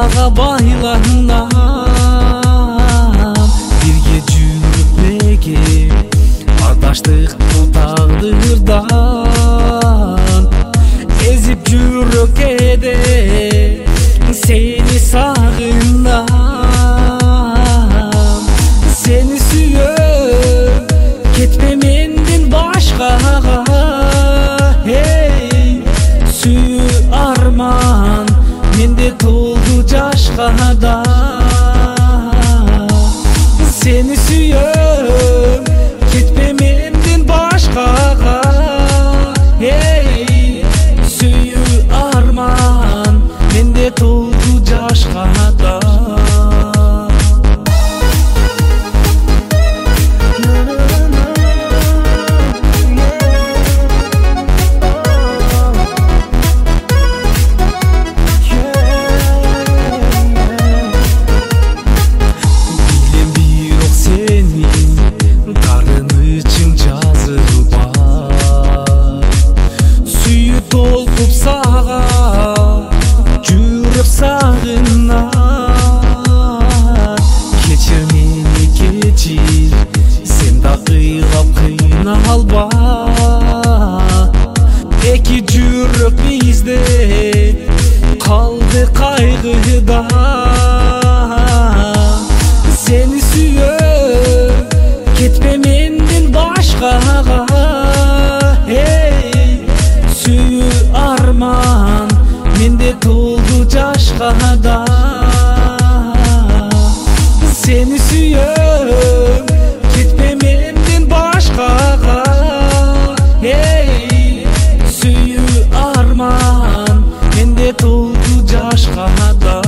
сага байланам, бирге жүрүп неге ардаштык бул тагдырдан эзип жүрөк кээде сени сагынам, сени сүйөм кетпе менден башкага, сүйүү арман менде толду жашка да, сени сүйөм кетпе менден башкага, сүйүү арман менде толду жашка да. Толкуп сага жүрөк сагынат, кечир мени кечир, сен да кыйгап кыйналба, эки жүрөк бизде калды кайгыда, сени сүйөм кетпе менден башкага, сүйүү арман менде толду жашка да, сени сүйөм кетпе менден башкага, сүйүү арман менде толду жашка да.